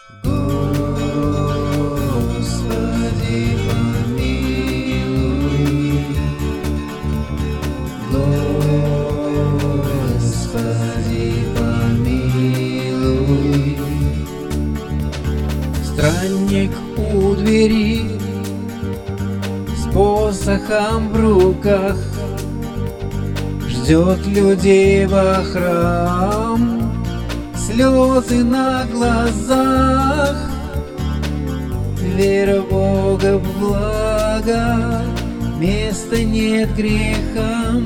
Господи, помилуй, Господи, помилуй. Странник у двери с посохом в руках ждет людей во храм, слезы на глазах. Вера в Бога в благо, места нет грехам.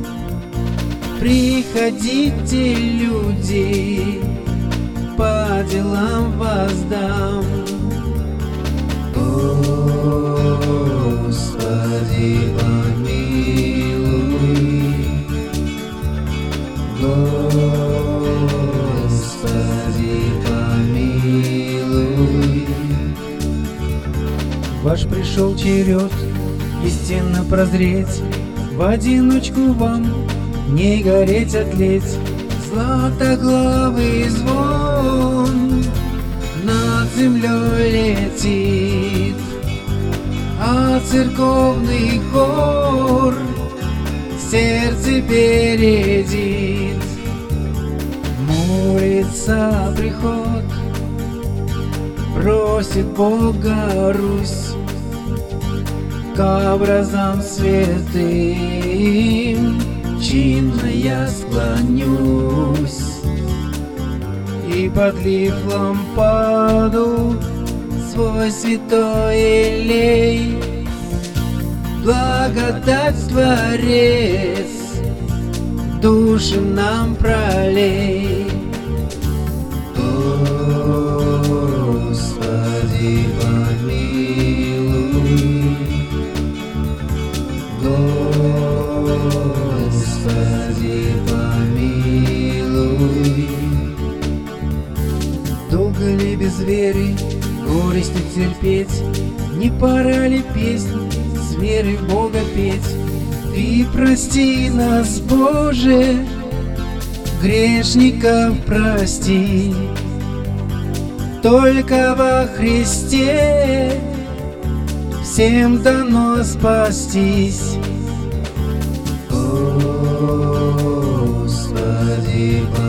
Приходите, люди, по делам воздам. Господи, помилуй, Господи, помилуй. Ваш пришел черед истинно прозреть, в одиночку вам не гореть, а тлеть. Златоглавый звон над землей летит, а церковный хор сердце бередит. Молится приход, просит Бога Русь, к образам святым чинно я склонюсь. И подлив лампаду свой святой елей, благодать Творец души нам пролей. Господи, помилуй, Господи, помилуй. Долго ли без веры горести терпеть? Не пора ли песнь с верой в Бога петь? Ты прости нас, Боже, грешников прости. Только во Христе всем дано спастись. Господи,